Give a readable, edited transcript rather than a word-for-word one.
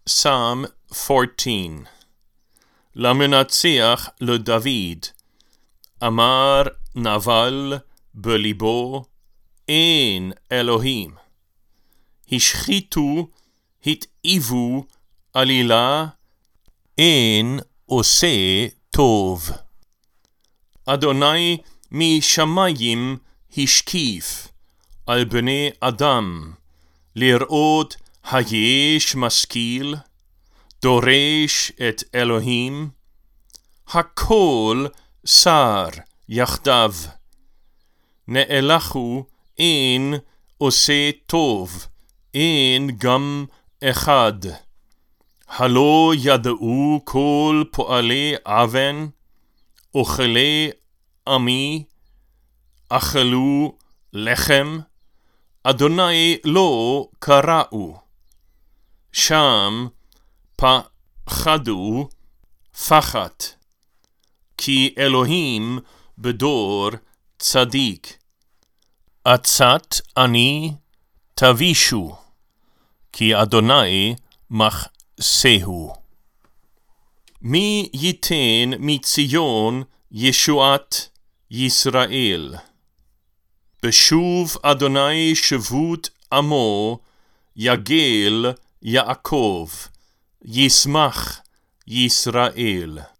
Psalm 14. למנצח לדוד, אמר נבל בליבו, אין אלוהים. השחיתו, התאיבו עלילה, אין עושה טוב. אדוני משמיים השקיף על בני אדם, לראות היש משכיל, דורש את אלוהים, הכל שר יחדיו. נאלחו, אין עושה טוב, אין גם אחד. הלא ידעו כל פועלי אבן, אוכלי עמי, אכלו לחם, אדוני לא קראו. שם פחדו פחת, כי אלוהים בדור צדיק. עצת עני תבישו, כי אדוני מחסהו. מי ייתן מציון ישועת ישראל? בשוב אדוני שבות עמו, יגל יעקב, ישמח ישראל.